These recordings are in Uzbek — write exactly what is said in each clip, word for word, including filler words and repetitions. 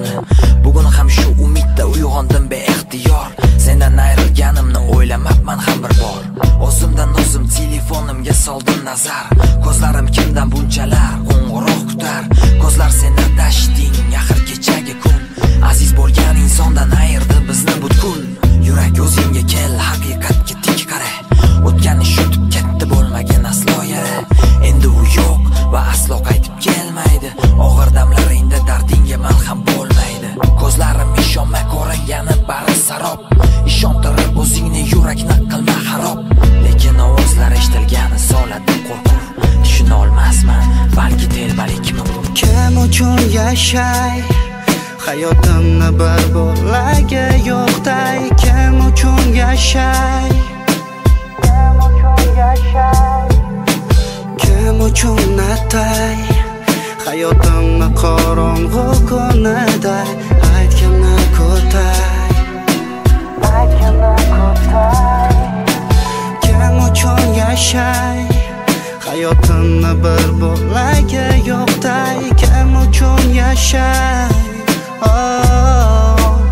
kuni. Bugun ham shu umidda uyg'ondim beixtiyor. Sendan ayrilganimni o'ylamabman ham bir bor. O'zimdan o'zim telefonimga soldim nazar. Ko'zlarim kimdan bunchalar qo'ng'iroq kutar. Ko'zlar seni dashding axir kechagi kun. Aziz bo'lgan insondan ayirdi bizni butkul. Yurak o'zingga kel, haqiqatga tik qara. O'tganni shutib ketdi bo'lmagan aslo yara. Endi u yo'q va aslo qaytib kelmaydi. Og'ir damlaringda dardingga malham bo'lmaydi. Ko'zlarim ishonmay ko'ringani bari sarob. Ishontirib o'zingni yurakni qilma xarob. Lekin ovozlar eshitilgani soladi qo'rquv. Tushuna olmasman, balki telbalikmi bu? Kim uchun yashay? Hayotimni bir bo'laga yo'qday. Kim uchun yashay? Kim uchun yashay? Kim uchun atay? Hayotimni qorong'u kunida aytgimni ko'tay. Aytgimni ko'tay. Kim uchun yashay? Hayotimni bir bo'laga yo'qday. Kim uchun yashay? Oh.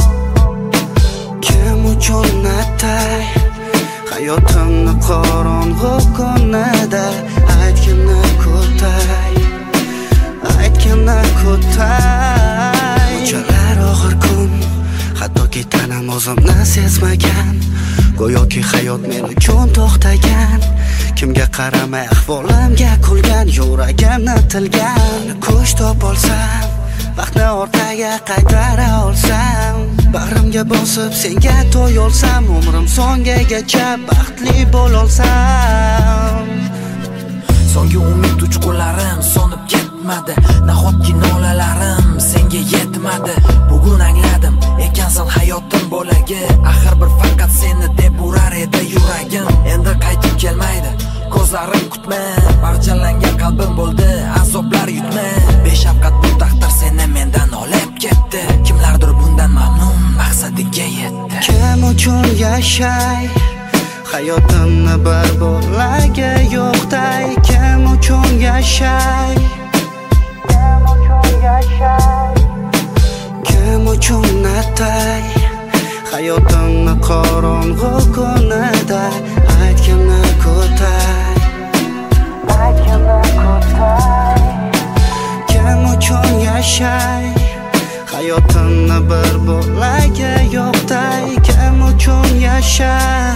Kim uchun atay? Hayotimni qorong'u kunida aytgimni ko'tay. Aytgimni ko'tay. Bunchalar og'ir kun, hattoki tanam o'zimni sezmagan. Go'yoki hayot men uchun to'xtagan. Kimga qaramay ahvolimga kulgan, yuragimni tilgan. Kuch topolsam, vaqtni orqaga qaytara olsam, bag'rimga bosib senga to'y olsam, umrim so'ngigacha baxtli bo'lolsam. So'nggi umid uchqunlarim so'nib ketmadi. Nahotki nolalarim senga yetmadi. Bugun angladim, ekansan hayotim bo'lagi. Axir bir faqat seni deb urar edi yuragim. Endi qaytib kelmaydi, ko'zlarim kutma. Parchalangan qalbim bo'ldi, azoblar yutma. Beshafqat bu taqdir seni mendan olib ketdi. Kimlardir bundan mamnun, maqsadiga yetdi. Kim uchun yashay? Hayotimni bir bo'laga yo'qday. Kim uchun yashay? Kim uchun yashay? Kim uchun atay? Hayotimni qorong'u kunida aytgimni ko'tay. Aytgimni ko'tay. Kim uchun yashay? Hayotimni bir bo'laga yo'qday. Kim uchun yashay?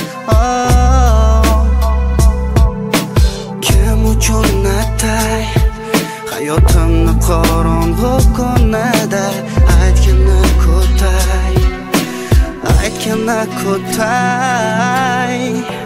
Oh. Kim uchun atay? Hayotimni qorong'u kunida aytgimni ko'tay. Aytgimni ko'tay.